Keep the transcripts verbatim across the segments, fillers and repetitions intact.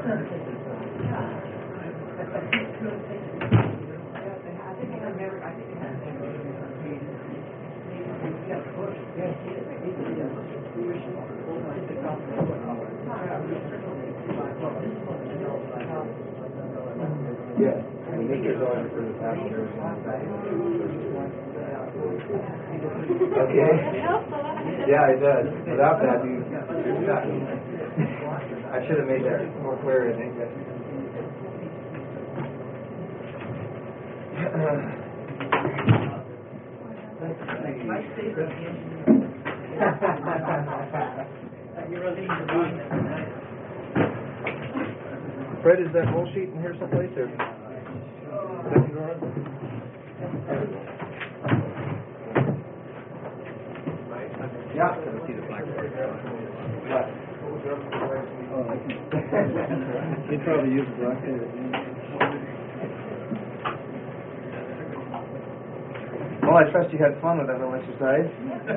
Yeah, and Mr. going for the passengers. Okay. Yeah, it does. Without that, you, you're not. I should have made that more clear, I think. Fred, is that whole sheet in here someplace? Or? Yeah. Let's see the blackboard. They probably use the blackboard. Well, I trust you had fun with that little exercise.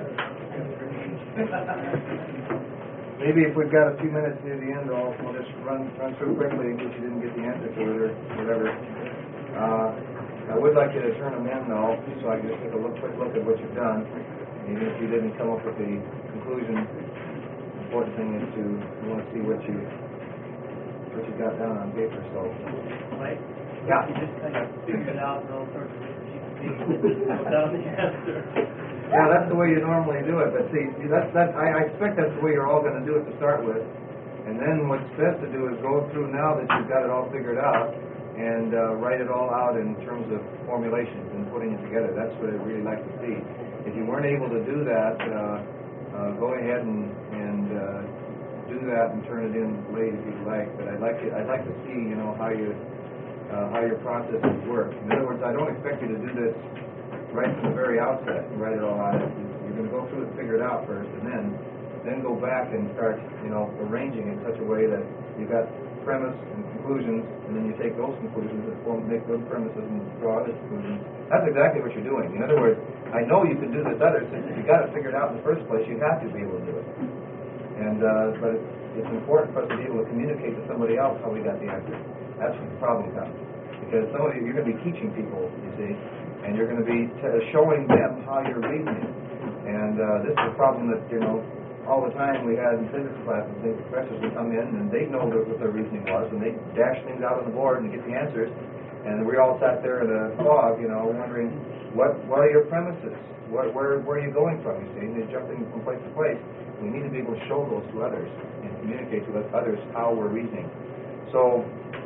Maybe if we've got a few minutes near the end, I'll, we'll just run run through quickly in case you didn't get the answer to it or whatever. Uh, I would like you to turn them in, though, so I can just take a look, quick look at what you've done. Even if you didn't come up with the conclusion, the important thing is to you want to see what you what you got down on paper. So, Right? Yeah. You just kind of figure it out and all sorts of different without the answer. Yeah, that's the way you normally do it. But see, that's that. I, I expect that's the way you're all going to do it to start with. And then what's best to do is go through now that you've got it all figured out and uh, write it all out in terms of formulations and putting it together. That's what I'd really like to see. If you weren't able to do that, uh, uh, go ahead and, and uh, do that and turn it in late if you'd like. But I'd like to, I'd like to see, you know, how you uh, how your processes work. In other words, I don't expect you to do this right from the very outset and write it all out. You're going to go through it, figure it out first, and then then go back and start, you know, arranging in such a way that you've got premise and conclusions, and then you take those conclusions and form, make those premises and draw other conclusions. That's exactly what you're doing. In other words, I know you can do this other, since if you got it figured out in the first place, you have to be able to do it. And uh, but it's, it's important for us to be able to communicate to somebody else how we got the answer. That's where the problem comes. Because somebody, you're going to be teaching people, you see, and you're going to be t- showing them how you're reasoning. And uh, this is a problem that, you know, all the time we had in physics classes, the professors would come in and they'd know what their reasoning was, and they'd dash things out on the board and get the answers. And we all sat there in a fog, you know, wondering, what what are your premises? What, where, where are you going from, you see? And they're jumping from place to place. We need to be able to show those to others and communicate to others how we're reasoning. So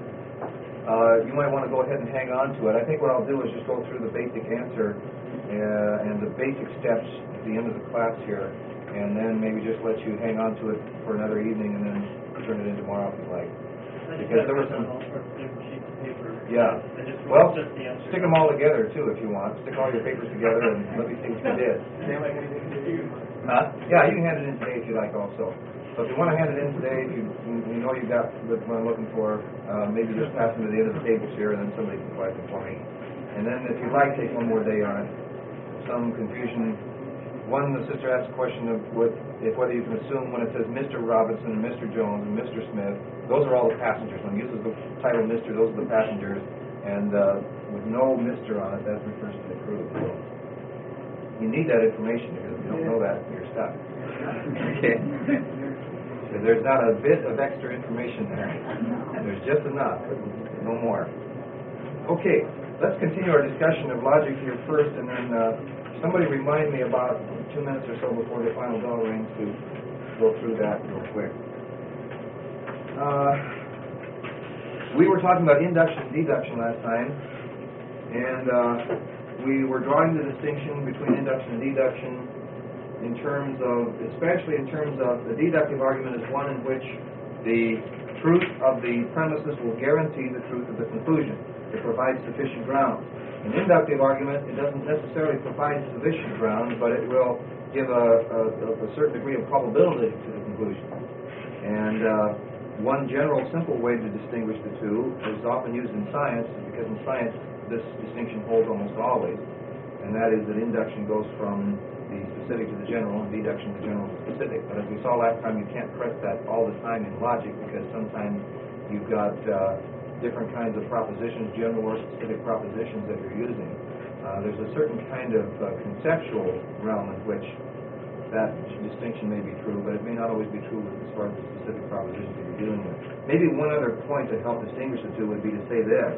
uh, you might want to go ahead and hang on to it. I think what I'll do is just go through the basic answer uh, and the basic steps at the end of the class here, and then maybe just let you hang on to it for another evening and then turn it in tomorrow if you like. Because there were some... Yeah. Well, stick them all together, too, if you want. Stick all your papers together and let me see what you did. Huh? Yeah, you can hand it in today if you like also. So if you want to hand it in today, if you, you know you got what I'm looking for, uh, maybe just pass them to the end of the tables here and then somebody can collect them for me. And then if you'd like, take one more day on it. Some confusion. One, the sister asked a question of what, if whether you can assume when it says Mister Robinson and Mister Jones and Mister Smith, those are all the passengers. When it uses the title Mister, those are the passengers. And uh, with no Mister on it, that refers to the crew. So you need that information because if you don't know that, you're stuck. Okay? So there's not a bit of extra information there. There's just enough, but no more. Okay, let's continue our discussion of logic here first, and then uh, somebody remind me about two minutes or so before the final bell rings to go through that real quick. Uh, we were talking about induction and deduction last time, and uh, we were drawing the distinction between induction and deduction in terms of, especially in terms of, the deductive argument is one in which the truth of the premises will guarantee the truth of the conclusion. It provides sufficient ground. An inductive argument, it doesn't necessarily provide sufficient ground, but it will give a, a, a certain degree of probability to the conclusion. And uh, one general simple way to distinguish the two is often used in science, because in science this distinction holds almost always, and that is that induction goes from the specific to the general and deduction to general to specific. But as we saw last time, you can't press that all the time in logic, because sometimes you you've got uh, different kinds of propositions, general or specific propositions that you're using. Uh, there's a certain kind of uh, conceptual realm in which that distinction may be true, but it may not always be true as far as the specific propositions that you're dealing with. Maybe one other point to help distinguish the two would be to say this.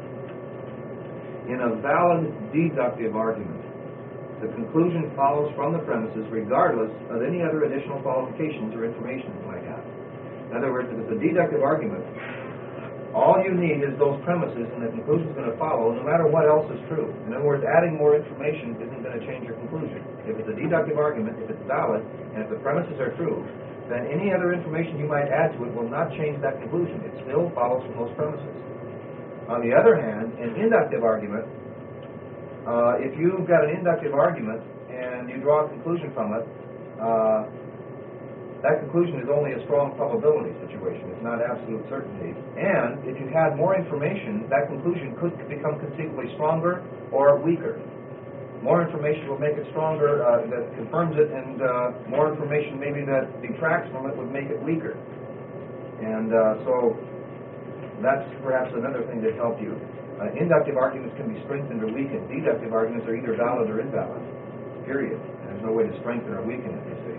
In a valid deductive argument, the conclusion follows from the premises regardless of any other additional qualifications or information you might have. In other words, if it's a deductive argument, all you need is those premises and the conclusion is going to follow no matter what else is true. In other words, adding more information isn't going to change your conclusion. If it's a deductive argument, if it's valid, and if the premises are true, then any other information you might add to it will not change that conclusion. It still follows from those premises. On the other hand, an inductive argument, uh, if you've got an inductive argument and you draw a conclusion from it, uh, that conclusion is only a strong probability situation. It's not absolute certainty. And if you had more information, that conclusion could become conceivably stronger or weaker. More information will make it stronger, uh, that confirms it, and uh, more information maybe that detracts from it would make it weaker. And uh, so that's perhaps another thing to help you. Uh, inductive arguments can be strengthened or weakened. Deductive arguments are either valid or invalid, period. And there's no way to strengthen or weaken it, you see.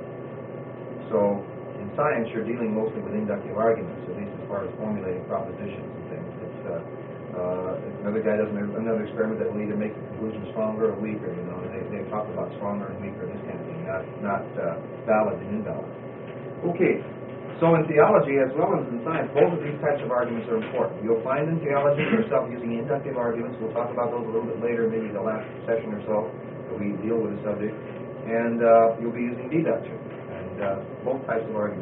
So in science, you're dealing mostly with inductive arguments, at least as far as formulating propositions and things. It's, uh, uh, another guy does another experiment that will either make the conclusion stronger or weaker. You know, they they talk about stronger and weaker, this kind of thing, not not uh, valid and invalid. Okay. So in theology, as well as in science, both of these types of arguments are important. You'll find in theology yourself using inductive arguments. We'll talk about those a little bit later, maybe the last session or so, that we deal with the subject. And uh, you'll be using deduction. Uh, both types of arguments.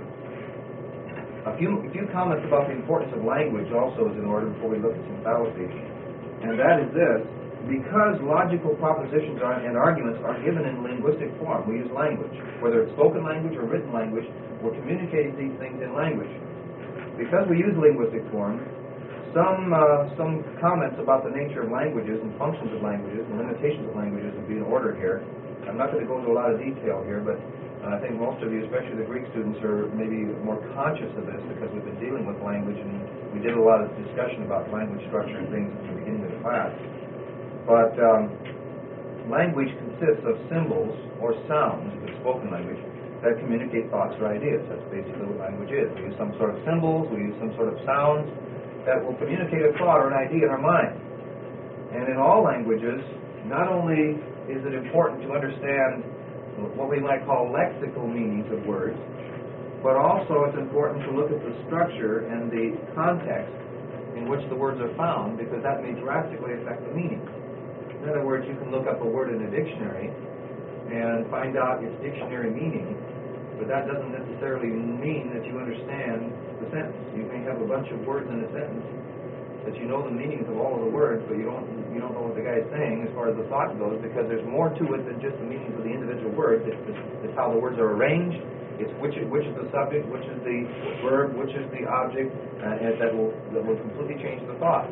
A few, a few comments about the importance of language also is in order before we look at some fallacies. And that is this: because logical propositions are, and arguments are given in linguistic form, we use language. Whether it's spoken language or written language, we're communicating these things in language. Because we use linguistic form, some uh, some comments about the nature of languages and functions of languages and limitations of languages would be in order here. I'm not going to go into a lot of detail here, but Uh, I think most of you, especially the Greek students, are maybe more conscious of this because we've been dealing with language, and we did a lot of discussion about language structure and things at the beginning of the class. But um, language consists of symbols or sounds, if it's spoken language, that communicate thoughts or ideas. That's basically what language is. We use some sort of symbols, we use some sort of sounds that will communicate a thought or an idea in our mind. And in all languages, not only is it important to understand what we might call lexical meanings of words, but also it's important to look at the structure and the context in which the words are found, because that may drastically affect the meaning. In other words, you can look up a word in a dictionary and find out its dictionary meaning, but that doesn't necessarily mean that you understand the sentence. You may have a bunch of words in a sentence that you know the meanings of all of the words, but you don't you don't know what the guy is saying as far as the thought goes, because there's more to it than just the meanings of the individual words. It's, it's, it's how the words are arranged. It's which which is the subject, which is the verb, which is the object, uh, and that will that will completely change the thought.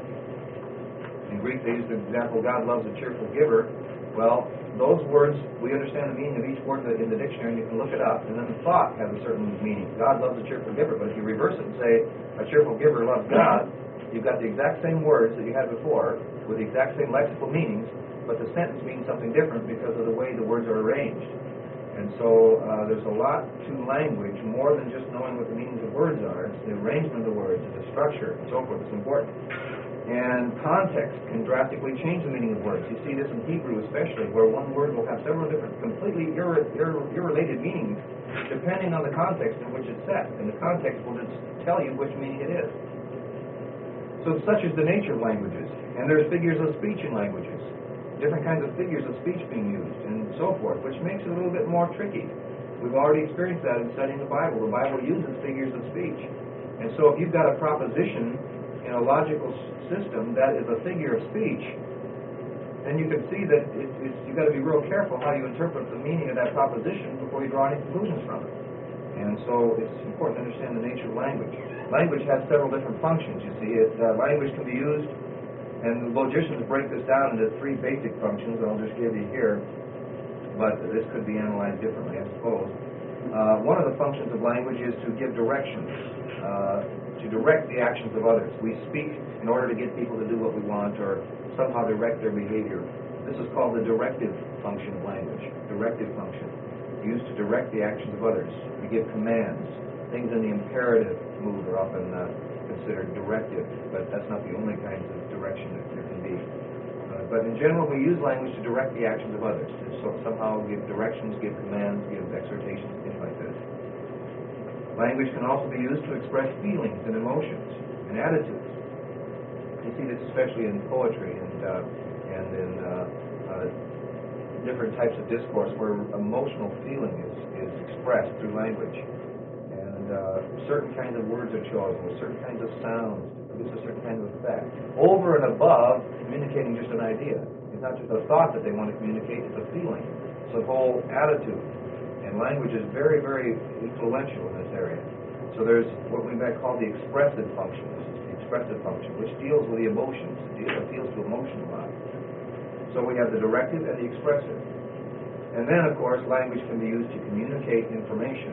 In Greek, they use the example, God loves a cheerful giver. Well, those words, we understand the meaning of each word in the dictionary, and you can look it up, and then the thought has a certain meaning. God loves a cheerful giver, but if you reverse it and say, a cheerful giver loves God, you've got the exact same words that you had before, with the exact same lexical meanings, but the sentence means something different because of the way the words are arranged. And so uh, there's a lot to language, more than just knowing what the meanings of words are. It's the arrangement of the words, the structure, and so forth. It's important. And context can drastically change the meaning of words. You see this in Hebrew especially, where one word will have several different, completely irre irre irrelated meanings, depending on the context in which it's set. And the context will just tell you which meaning it is. So such is the nature of languages. And there's figures of speech in languages, different kinds of figures of speech being used, and so forth, which makes it a little bit more tricky. We've already experienced that in studying the Bible. The Bible uses figures of speech. And so if you've got a proposition in a logical system that is a figure of speech, then you can see that it, it's, you've got to be real careful how you interpret the meaning of that proposition before you draw any conclusions from it. And so it's important to understand the nature of language. Language has several different functions, you see. It, uh, language can be used, and the logicians break this down into three basic functions I'll just give you here, but this could be analyzed differently, I suppose. Uh, one of the functions of language is to give directions, uh, to to direct the actions of others. We speak in order to get people to do what we want or somehow direct their behavior. This is called the directive function of language. Directive function. Used to direct the actions of others. We give commands. Things in the imperative mood are often uh, considered directive, but that's not the only kind of direction that there can be. Uh, but in general, we use language to direct the actions of others. To so somehow give directions, give commands, give exhortations, things like this. Language can also be used to express feelings and emotions and attitudes. You see this especially in poetry and uh, and in uh, uh, different types of discourse where emotional feeling is, is expressed through language. And uh, certain kinds of words are chosen with certain kinds of sounds to produce a certain kind of effect. Over and above communicating just an idea. It's not just a thought that they want to communicate, it's a feeling. It's a whole attitude. And language is very, very influential in this area. So there's what we might call the expressive function. This is the expressive function, which deals with the emotions. It appeals to emotion a lot. So we have the directive and the expressive. And then, of course, language can be used to communicate information,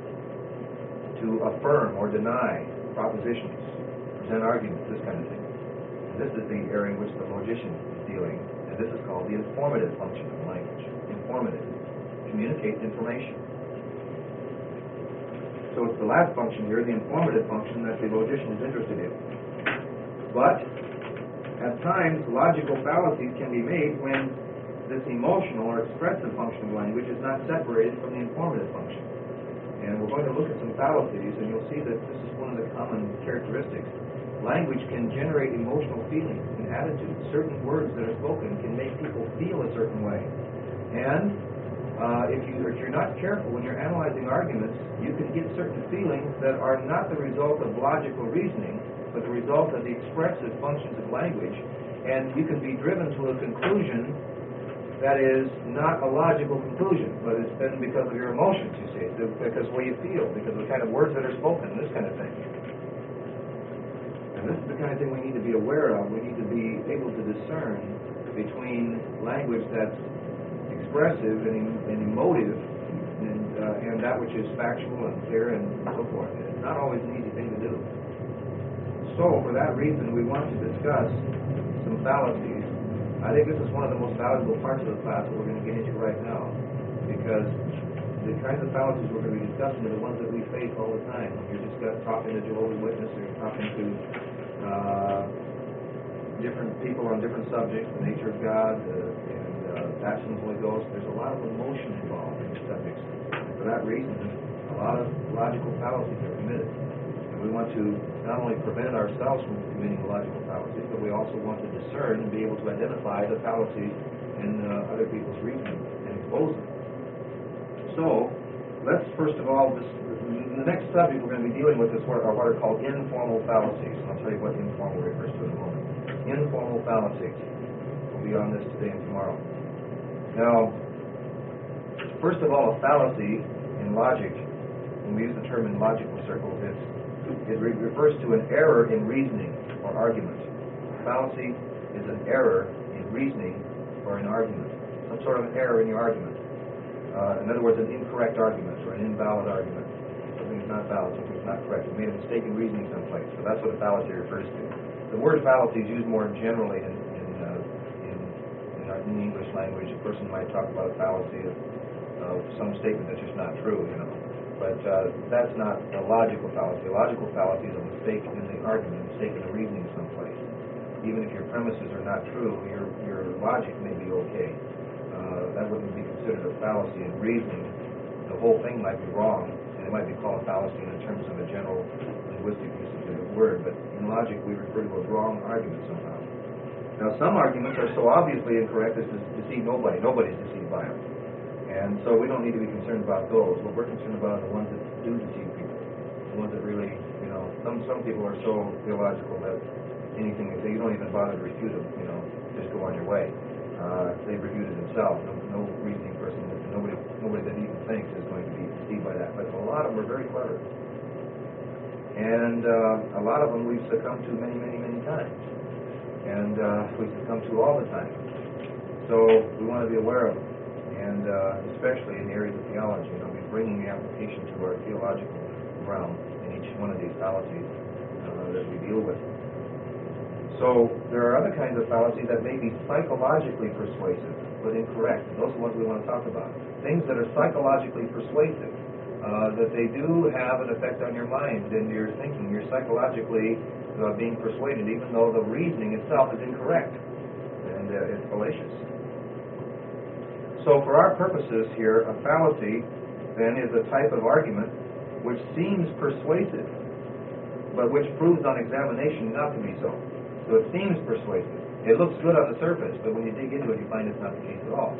to affirm or deny propositions, present arguments, this kind of thing. And this is the area in which the logician is dealing, and this is called the informative function of language. Informative. Communicates information. So it's the last function here, the informative function, that the logician is interested in. But at times, logical fallacies can be made when this emotional or expressive function of language is not separated from the informative function. And we're going to look at some fallacies, and you'll see that this is one of the common characteristics. Language can generate emotional feelings and attitudes. Certain words that are spoken can make people feel a certain way. And uh, if, you, if you're not careful when you're analyzing arguments, you can get certain feelings that are not the result of logical reasoning, but the result of the expressive functions of language. And you can be driven to a conclusion that is not a logical conclusion, but it's been because of your emotions, you see, because of the way you feel, because of the kind of words that are spoken, this kind of thing. And this is the kind of thing we need to be aware of. We need to be able to discern between language that's expressive and, and emotive and, uh, and that which is factual and clear and so forth. It's not always an easy thing to do. So, for that reason, we want to discuss some fallacies. I think this is one of the most valuable parts of the class that we're going to get into right now, because the kinds of fallacies we're going to be discussing are the ones that we face all the time. You're just talking to Jehovah's Witnesses, or you're talking to uh, different people on different subjects, the nature of God, uh, and uh, baptism of the Holy Ghost. There's a lot of emotion involved in these subjects. And for that reason, a lot of logical fallacies are committed. We want to not only prevent ourselves from committing logical fallacies, but we also want to discern and be able to identify the fallacies in uh, other people's reasoning and expose them. So, let's first of all, this, the next subject we're going to be dealing with is what are, what are called informal fallacies. And I'll tell you what informal refers to in a moment. Informal fallacies. We'll be on this today and tomorrow. Now, first of all, a fallacy in logic, when we use the term in logical circles, it's It re- refers to an error in reasoning or argument. Fallacy is an error in reasoning or an argument. Some sort of an error in your argument. Uh, in other words, an incorrect argument or an invalid argument. Something is not valid, something is not correct. You made a mistake in reasoning someplace. So that's what a fallacy refers to. The word fallacy is used more generally in, in, uh, in, in, our, in the English language. A person might talk about a fallacy of, of some statement that's just not true, you know. But uh, that's not a logical fallacy. A logical fallacy is a mistake in the argument, a mistake in the reasoning someplace. Even if your premises are not true, your your logic may be okay. Uh, that wouldn't be considered a fallacy in reasoning. The whole thing might be wrong, and it might be called a fallacy in terms of a general linguistic usage of the word. But in logic, we refer to a wrong argument somehow. Now, some arguments are so obviously incorrect as to deceive nobody. Nobody's deceived by them. And so we don't need to be concerned about those. What we're concerned about are the ones that do deceive people. The ones that really, you know, some some people are so theological that anything they say, you don't even bother to refute them, you know, just go on your way. Uh, they've refuted themselves. No, no reasoning person, nobody nobody that even thinks is going to be deceived by that. But a lot of them are very clever. And uh, a lot of them we've succumbed to many, many, many times. And uh, we succumb to all the time. So we want to be aware of them. And uh, especially in the areas of theology, you know, we're bringing the application to our theological realm in each one of these fallacies. Uh, uh, that we deal with. So there are other kinds of fallacies that may be psychologically persuasive, but incorrect. Those are the ones we want to talk about. Things that are psychologically persuasive, uh, that they do have an effect on your mind and your thinking. You're psychologically uh, being persuaded, even though the reasoning itself is incorrect and uh, it's fallacious. So for our purposes here, a fallacy then is a type of argument which seems persuasive, but which proves on examination not to be so. So it seems persuasive. It looks good on the surface, but when you dig into it, you find it's not the case at all.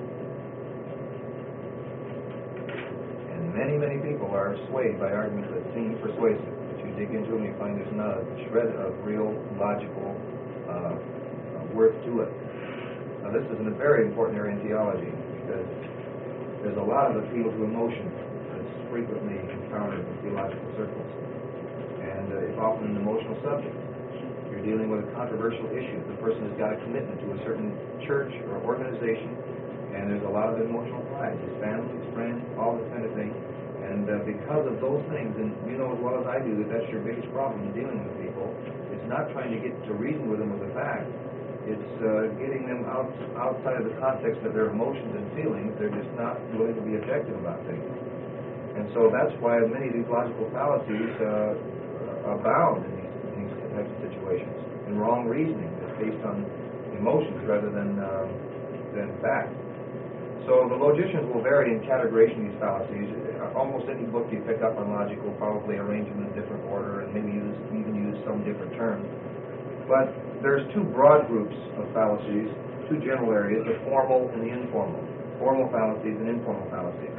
And many, many people are swayed by arguments that seem persuasive. But you dig into them, you find there's not a shred of real logical uh, worth to it. Now this is a very important area in theology, because there's a lot of appeal to emotion that's frequently encountered in theological circles. And uh, it's often an emotional subject. You're dealing with a controversial issue. The person has got a commitment to a certain church or organization, and there's a lot of emotional pride. His family, his friends, all this kind of thing. And uh, because of those things, and you know as well as I do that that's your biggest problem in dealing with people, it's not trying to get to reason with them with the facts. It's uh, getting them out, outside of the context of their emotions and feelings. They're just not willing to be objective about things. And so that's why many of these logical fallacies uh, abound in these, in these types of situations. And wrong reasoning is based on emotions rather than, um, than fact. So the logicians will vary in categorizing these fallacies. Almost any book you pick up on logic will probably arrange them in a different order and maybe use, even use some different terms. But there's two broad groups of fallacies, two general areas, the formal and the informal. Formal fallacies and informal fallacies.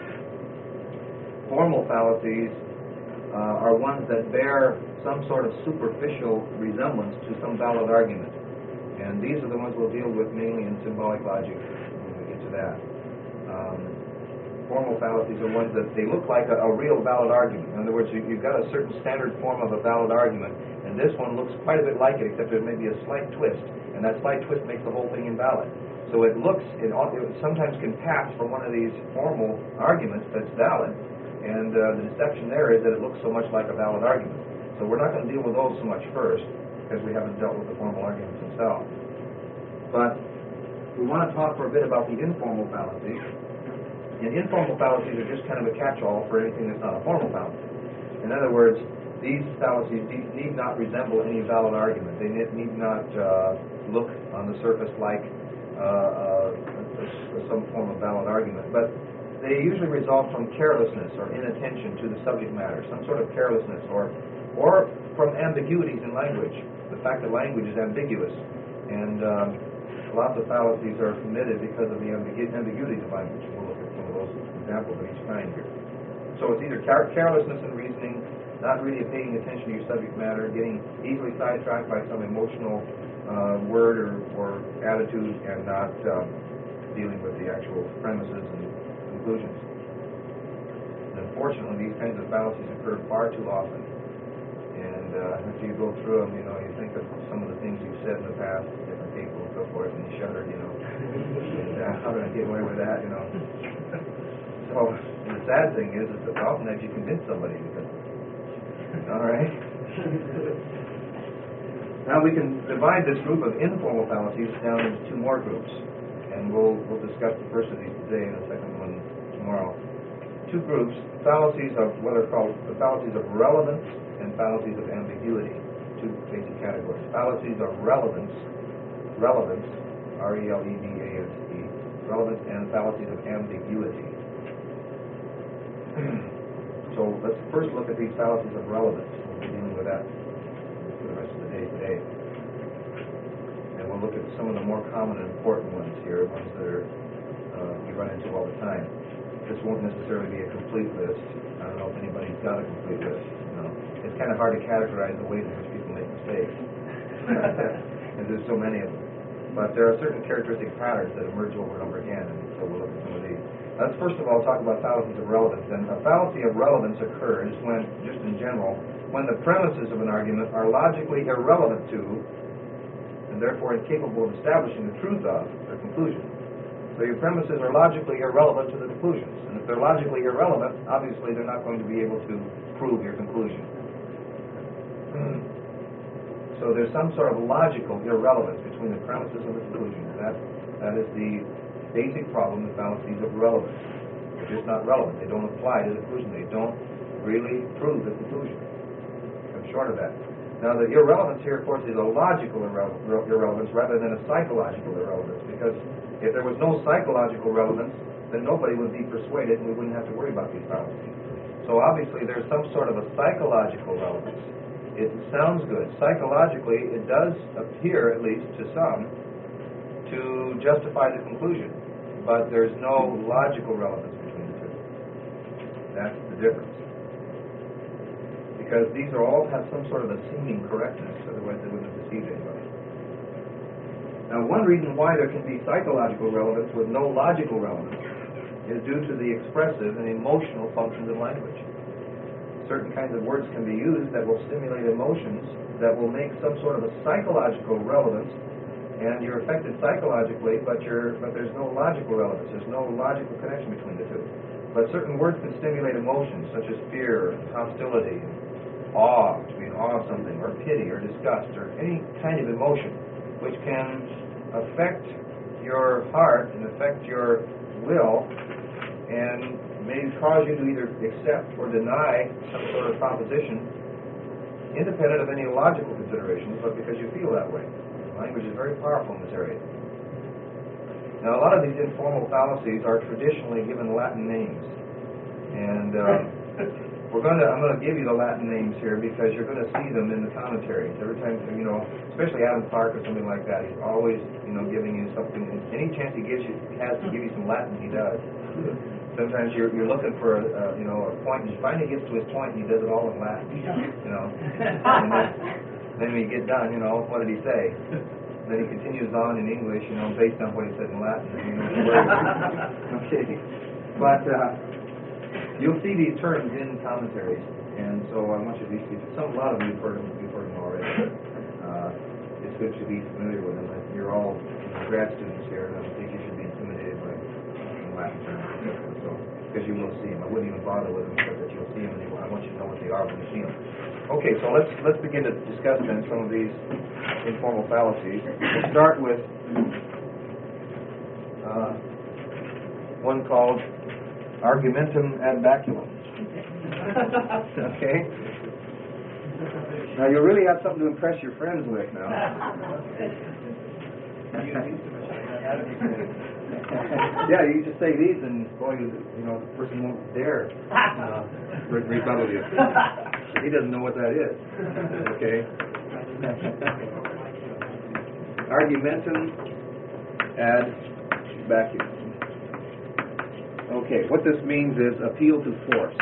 Formal fallacies uh, are ones that bear some sort of superficial resemblance to some valid argument. And these are the ones we'll deal with mainly in symbolic logic when we get to that. Um, formal fallacies are ones that they look like a, a real valid argument. In other words, you, you've got a certain standard form of a valid argument, and this one looks quite a bit like it, except there may be a slight twist, and that slight twist makes the whole thing invalid. So it looks, it, it sometimes can pass for one of these formal arguments that's valid, and uh, the deception there is that it looks so much like a valid argument. So we're not going to deal with those so much first, because we haven't dealt with the formal arguments themselves. But we want to talk for a bit about the informal fallacies. And informal fallacies are just kind of a catch-all for anything that's not a formal fallacy. In other words, these fallacies need not resemble any valid argument. They need not uh, look on the surface like uh, uh, some form of valid argument. But they usually result from carelessness or inattention to the subject matter, some sort of carelessness, or or from ambiguities in language. The fact that language is ambiguous. And um, lots of fallacies are committed because of the ambigu- ambiguities of language. We'll look at some of those examples of each kind here. So it's either car- carelessness in reasoning, not really paying attention to your subject matter, getting easily sidetracked by some emotional uh, word or, or attitude, and not um, dealing with the actual premises and conclusions. And unfortunately, these kinds of fallacies occur far too often. And uh, after you go through them, you know, you think of some of the things you've said in the past to different people and so forth, and you shudder, you know. And uh, how did I get away with that, you know? So, and the sad thing is, is that often that you convince somebody because, all right? Now we can divide this group of informal fallacies down into two more groups, and we'll we'll discuss the first of these today and the second one tomorrow. Two groups, fallacies of what are called the fallacies of relevance and fallacies of ambiguity. Two basic categories. Fallacies of relevance, relevance, R E L E V A N C E, relevance, and fallacies of ambiguity. So let's first look at these fallacies of relevance. We'll be dealing with that for the rest of the day today. And we'll look at some of the more common and important ones here, ones that are uh, we run into all the time. This won't necessarily be a complete list. I don't know if anybody's got a complete list. You know, it's kind of hard to categorize the ways in which people make mistakes, and there's so many of them. But there are certain characteristic patterns that emerge over and over again, and so we'll look at some of these. Let's first of all talk about fallacies of relevance. And a fallacy of relevance occurs when, just in general, when the premises of an argument are logically irrelevant to, and therefore incapable of establishing the truth of, their conclusion. So your premises are logically irrelevant to the conclusions. And if they're logically irrelevant, obviously they're not going to be able to prove your conclusion. So there's some sort of logical irrelevance between the premises of the conclusion. And that, that is the basic problem with fallacies of relevance. They're just not relevant. They don't apply to the conclusion. They don't really prove the conclusion. I'm short of that. Now, the irrelevance here, of course, is a logical irre- irrelevance rather than a psychological irrelevance, because if there was no psychological relevance, then nobody would be persuaded and we wouldn't have to worry about these fallacies. So obviously there's some sort of a psychological relevance. It sounds good. Psychologically, it does appear, at least to some, to justify the conclusion, but there's no logical relevance between the two. That's the difference. Because these are all have some sort of a seeming correctness, otherwise they wouldn't have deceived anybody. Now, one reason why there can be psychological relevance with no logical relevance is due to the expressive and emotional functions of language. Certain kinds of words can be used that will stimulate emotions that will make some sort of a psychological relevance, and you're affected psychologically, but you're but there's no logical relevance. There's no logical connection between the two. But certain words can stimulate emotions such as fear, hostility, awe, to be in awe of something, or pity, or disgust, or any kind of emotion, which can affect your heart and affect your will, and may cause you to either accept or deny some sort of proposition, independent of any logical considerations, but because you feel that way. Language is very powerful in this area. Now, a lot of these informal fallacies are traditionally given Latin names, and uh, we're going to, I'm going to give you the Latin names here because you're going to see them in the commentaries. Every time, you know, especially Adam Clark or something like that, he's always, you know, giving you something. Any chance he gives you, he has to give you some Latin, he does. Sometimes you're you're looking for a, uh, you know, a point, and he finally gets to his point, and he does it all in Latin, you know. And then, then when you get done, you know, what did he say? Then he continues on in English, you know, based on what he said in Latin. You know, okay. But uh, you'll see these terms in commentaries, and so I want you to be, some, a lot of you have heard them, you've heard them already. Uh, it's good to be familiar with them. You're all grad students here, and I don't think you should be intimidated by Latin terms, so, because you will see them. I wouldn't even bother with them, but that you'll see them, and I want you to know what they are when you see them. Okay, so let's let's begin to discuss then some of these informal fallacies. We'll start with uh, one called argumentum ad baculum. Okay? Now you really have something to impress your friends with now. Yeah, you just say these and boy, you, you know, the person won't dare uh, re- rebuttal you. He doesn't know what that is. Okay? Argumentum ad baculum. Okay, what this means is appeal to force.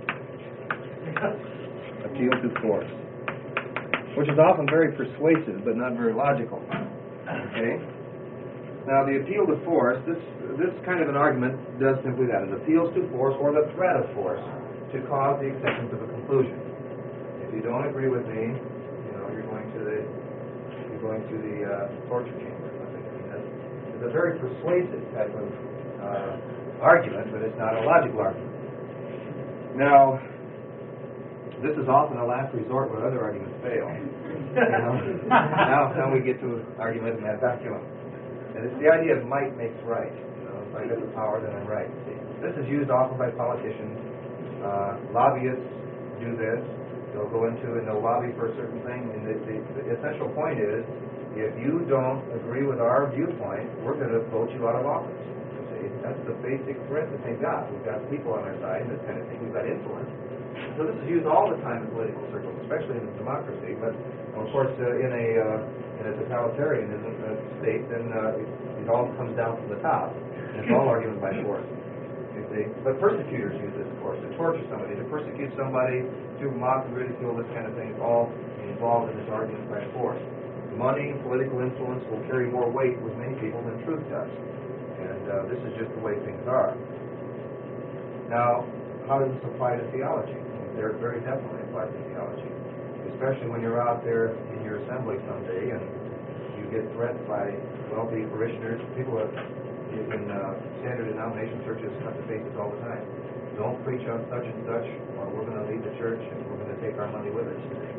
Appeal to force. Which is often very persuasive, but not very logical. Okay? Now, the appeal to force, this this kind of an argument does simply that. It appeals to force or the threat of force to cause the acceptance of a conclusion. If you don't agree with me, you know, you're going to the you're going to the uh, torture chamber or something. I mean, that's, it's a very persuasive type of uh, argument, but it's not a logical argument. Now, this is often a last resort where other arguments fail. You know? now, now we get to argument ad baculum. And it's the idea of might makes right. You know, if I get the power, then I'm right. This is used often by politicians. Uh, lobbyists do this. They'll go into and they'll lobby for a certain thing. And the, the, the essential point is, if you don't agree with our viewpoint, we're going to vote you out of office. See, that's the basic threat that they've got. We've got people on our side, this kind of thing. We've got influence. So this is used all the time in political circles, especially in a democracy. But of course, uh, in a uh, in a totalitarianism uh, state, then uh, it, it all comes down from the top. And it's all argument by force. You see, but persecutors use this, of course, to torture somebody, to persecute somebody, to mock and ridicule, this kind of thing. It's all involved in this argument by force. Money, political influence will carry more weight with many people than truth does, and uh, this is just the way things are. Now, how does this apply to theology? They're very definitely applied to theology, especially when you're out there in your assembly someday and you get threats by wealthy parishioners. People have, in uh, standard denomination churches cut to faces all the time. Don't preach on such and such, or we're going to leave the church and we're going to take our money with us.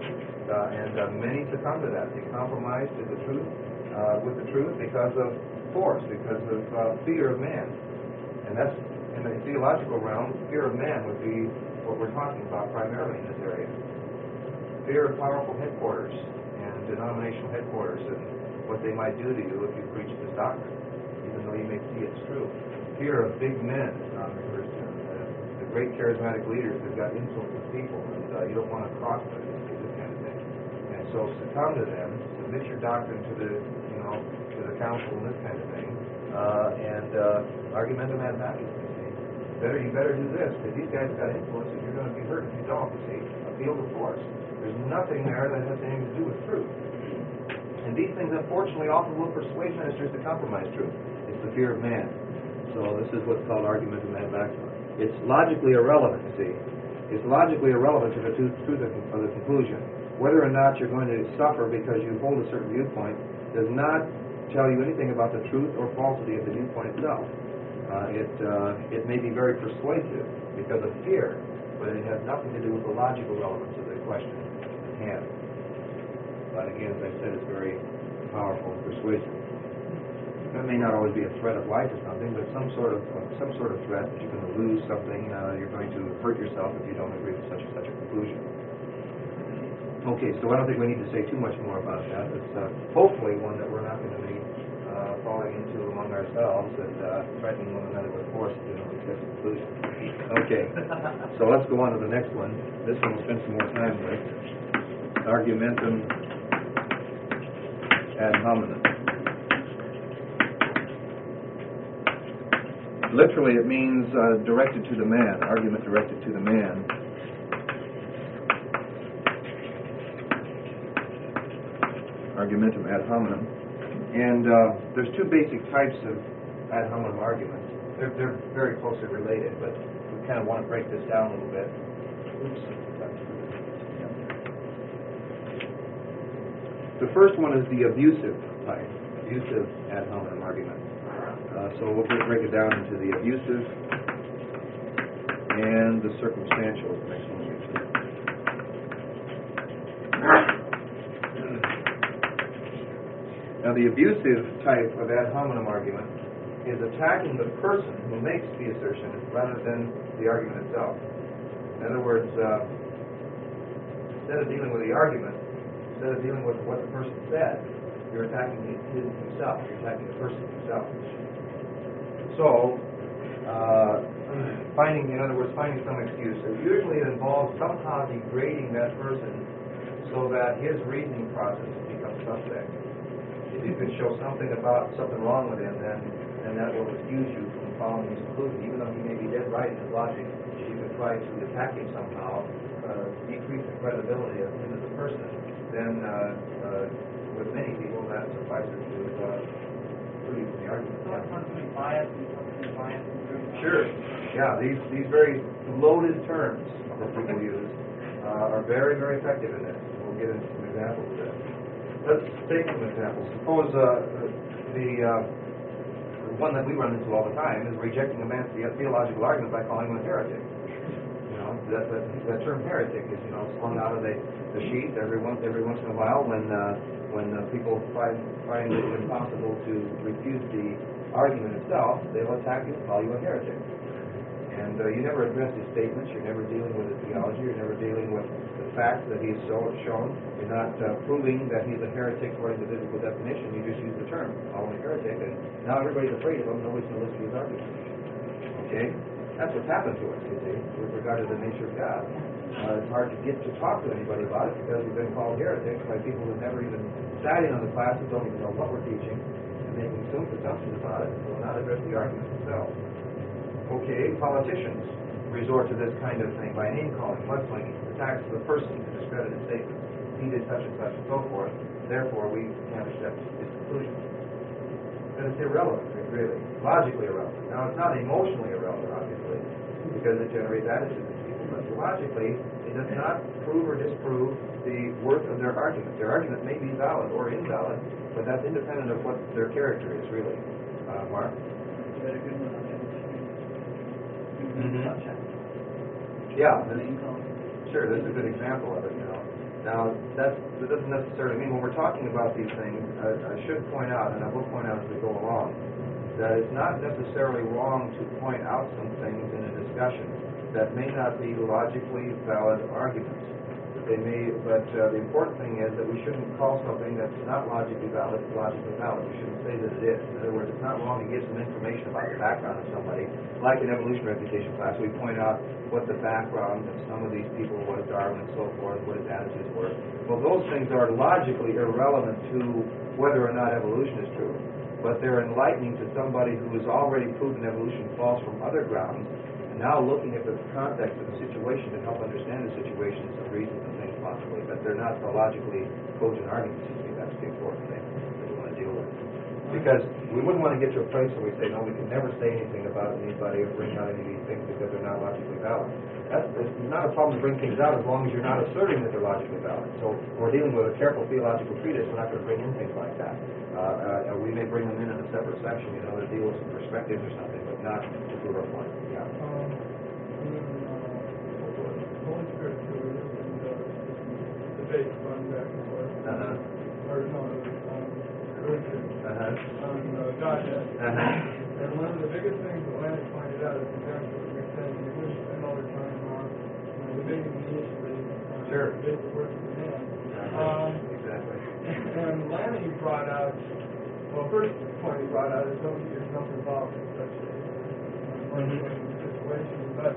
Uh, and uh, many succumb to that. They compromise to the truth, uh, with the truth because of force, because of uh, fear of man. And that's, in the theological realm, fear of man would be what we're talking about primarily in this area. Fear of powerful headquarters and denominational headquarters and what they might do to you if you preach this doctrine, even though you may see it's true. Fear of big men, as John refers to them, the, the great charismatic leaders who've got influence with people, and uh, you don't want to cross them, this kind of thing. And so succumb to them, submit your doctrine to the, you know, to the council and this kind of thing, uh, and uh, argumentum ad vacuum, you see. Better, you better do this, because these guys have got influence, and you're going to be hurt if you don't, you see. Appeal to force. There's nothing there that has anything to do with truth. And these things, unfortunately, often will persuade ministers to compromise truth. It's the fear of man. So this is what's called argumentum ad vacuum. It's logically irrelevant, you see. It's logically irrelevant to the truth, truth of the conclusion. Whether or not you're going to suffer because you hold a certain viewpoint does not tell you anything about the truth or falsity of the viewpoint itself. Uh, it, uh, it may be very persuasive because of fear, but it has nothing to do with the logical relevance of the question at hand. But again, as I said, it's very powerful and persuasive. That may not always be a threat of life or something, but some sort of uh, some sort of threat that you're going to lose something, uh, you're going to hurt yourself if you don't agree with such and such a conclusion. Okay, so I don't think we need to say too much more about that. It's uh, hopefully one that we're not going to be uh, falling into among ourselves and uh, threatening one another with force to reach that conclusion. Okay, so let's go on to the next one. This one we'll spend some more time with. Argumentum ad hominem. Literally, it means uh, directed to the man, argument directed to the man. Argumentum ad hominem. And uh, there's two basic types of ad hominem arguments. They're, they're very closely related, but we kind of want to break this down a little bit. Oops. The first one is the abusive type, abusive ad hominem argument. Uh, so we'll just break it down into the abusive and the circumstantial is the next one. Now the abusive type of ad hominem argument is attacking the person who makes the assertion rather than the argument itself. In other words, uh, instead of dealing with the argument, instead of dealing with what the person said, you're attacking his, himself, you're attacking the person himself. So, uh, finding, in other words, finding some excuse. Usually it involves somehow degrading that person so that his reasoning process becomes suspect. If you can show something about something wrong with him, then, then that will excuse you from following his conclusion. Even though he may be dead right in his logic, if you can try to attack him somehow, uh, decrease the credibility of him as a person, then uh, uh, with many people that suffices to uh, free from the argument. So it's something bias and something bias and very Sure. Yeah, these these very loaded terms that people use uh, are very, very effective in this. We'll get into some examples of this. Let's take some examples. Suppose uh, the, uh, the one that we run into all the time is rejecting a man's theological argument by calling him a heretic. You know, that, that, that term heretic is, you know, slung out of the, the sheath every once every once in a while when uh, when uh, people find find it impossible to refute the argument itself, they'll attack you and call you a heretic. And uh, you never address his statements, you're never dealing with his theology, you're never dealing with the facts that he's so shown, you're not uh, proving that he's a heretic according to biblical definition, you just use the term, call him a heretic, and now everybody's afraid of him, nobody's going to listen to his argument. Okay? That's what's happened to us, you see, with regard to the nature of God. Uh, it's hard to get to talk to anybody about it because we've been called heretics by people who've never even sat in on the classes, don't even know what we're teaching, making assumed assumptions about it, and will not address the argument itself. Okay, politicians resort to this kind of thing by name-calling, mudslinging, attacks the person to discredit his statement. He did such and such and so forth, therefore we can't accept his conclusion. And it's irrelevant, really, logically irrelevant. Now, it's not emotionally irrelevant, obviously, because it generates attitudes in people, but logically, it does not prove or disprove the worth of their argument. Their argument may be valid or invalid, but that's independent of what their character is, really. Uh, Mark? You had a good one on that. Mm-hmm. Yeah, this, sure, this is a good example of it, you know. Now, that's, that doesn't necessarily mean when we're talking about these things, I, I should point out, and I will point out as we go along, that it's not necessarily wrong to point out some things in a discussion that may not be logically valid arguments. That they may, but uh, the important thing is that we shouldn't call something that's not logically valid logically valid. We shouldn't say that it is. In other words, it's not wrong to give some information about the background of somebody. Like in evolution reputation class, we point out what the background of some of these people was, Darwin and so forth, what his attitudes were. Well, those things are logically irrelevant to whether or not evolution is true, but they're enlightening to somebody who has already proven evolution false from other grounds, and now looking at the context of the situation to help understand the situation, some reasons and things possibly, but they're not the logically cogent arguments. You see, that's the important thing that we want to deal with. Because we wouldn't want to get to a place where we say, no, we can never say anything about anybody or bring out any of these things because they're not logically valid. That's it's not a problem to bring things out as long as you're not asserting that they're logically valid. So we're dealing with a careful theological treatise. We're not going to bring in things like that. Uh, uh, we may bring them in in a separate section, you know, to deal with some perspectives or something, but not to prove our point. Yeah. Um, in, uh, Holy Spirit too, and uh, debate going back and forth. Uh-huh. Or no, um, religion. Uh-huh. On uh, Godhead. Uh-huh. And one of the biggest things that Lance pointed out is exactly what you're saying. We wouldn't spend all our time on you know, debating the issue, uh, Sure. debate the works of man. Uh-huh. Um, Exactly. and Lanny brought out, well, first point he brought out is don't get yourself involved in such a uh, Mhm. situation. But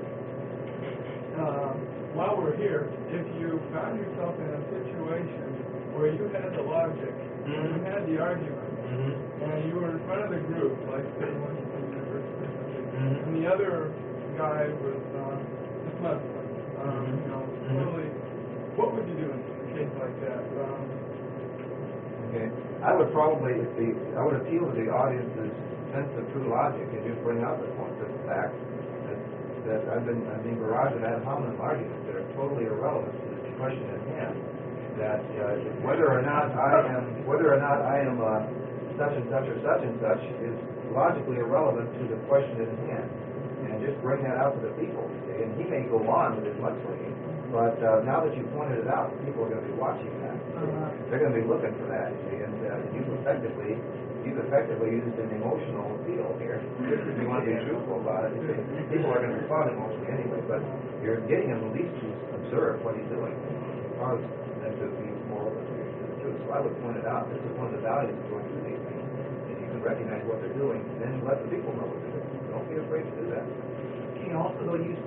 um, while we're here, if you found yourself in a situation where you had the logic, Mhm. you had the argument, Mm-hmm. and you were in front of the group, like say Washington University or something, Mhm. and the other guy was uh, just Muslim, um, Mhm. you know, Mhm. totally, what would you do in a case like that? Um, Okay. I would probably, if the, I would appeal to the audience's sense of true logic and just bring out the point, the fact that, that I've been, I've been barraged ad hominem arguments that are totally irrelevant to the question at hand. That uh, whether or not I am, whether or not I am uh, such and such or such and such is logically irrelevant to the question at hand. And just bring that out to the people. See? And he may go on with his mudslinging, but uh, now that you pointed it out, people are going to be watching that. Uh-huh. They're going to be looking for that, you see, and uh, you've effectively, you've effectively used an emotional appeal here. Just if you want to be truthful about it, you see, people are going to respond emotionally anyway, but you're getting them at least to observe what he's doing, cause them to be more open to the truth. So I would point it out. This is one of the values of going through these things. If you can recognize what they're doing, then let the people know what they're doing. Don't be afraid to do that. Can you also, though, use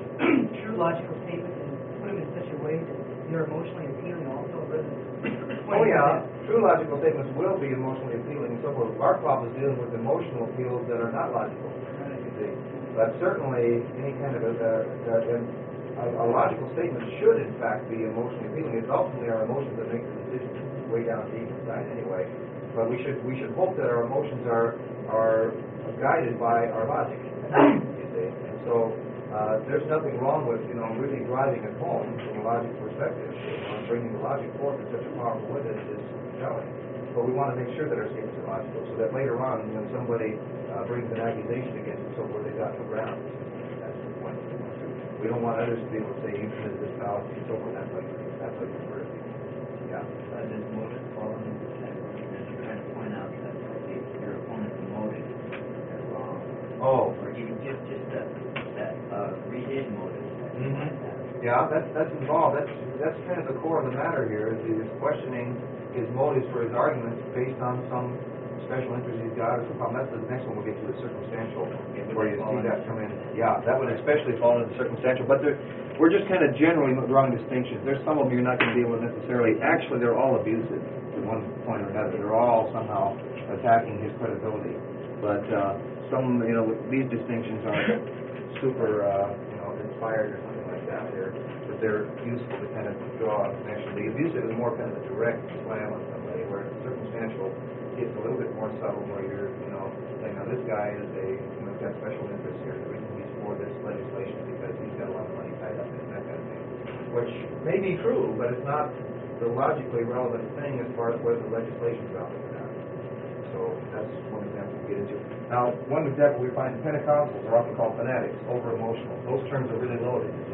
true logical statements and put them in such a way that they're emotionally appealing also, rather than... Oh yeah, true logical statements will be emotionally appealing and so forth. Our problem is dealing with emotional appeals that are not logical, you see. But certainly, any kind of a, a, a, a logical statement should in fact be emotionally appealing. It's ultimately our emotions that make the decisions way down deep inside anyway. But we should we should hope that our emotions are are guided by our logic, you see. And so uh, there's nothing wrong with you know really driving it home from a logical perspective. You know, bringing the logic forth in such a powerful way that it is compelling. But we want to make sure that our statements are logical, so that later on, when somebody uh, brings an accusation against us, so forth, they've got no ground. That's the point we want to. We don't want others to be able to say you committed this fallacy and so forth. That's like that's like the word. Yeah. Uh, does motive fall into that? Because you're trying to point out that the, your opponent's motive is wrong. Oh. Or even just just that that uh, read-in motive. Mm-hmm. Like that. Yeah, that's that's involved. That's that's kind of the core of the matter here. Is is questioning his motives for his arguments based on some special interest he's got or some problem. That's the next one we'll get to, the circumstantial, where you see that come in. Yeah, that would especially fall into circumstantial. But there, we're just kind of generally drawing distinctions. There's some of them you're not going to deal with necessarily. Actually, they're all abusive at one point or another. They're all somehow attacking his credibility. But uh, some, you know, these distinctions aren't super, uh, you know, inspired or something like that. They're, but they're useful to kind of draw a connection. The abusive is more kind of a direct slam on somebody, where circumstantial gets a little bit more subtle, where you're, you know, saying, now this guy is a, you know, got special interest here. The reason he's for this legislation is because he's got a lot of money tied up in it, that kind of thing. Which may be true, but it's not the logically relevant thing as far as whether the legislation's valid or not. So that's one example we get into. Now, one example we find Pentecostals are often called fanatics, over emotional. Those terms are really loaded, you see.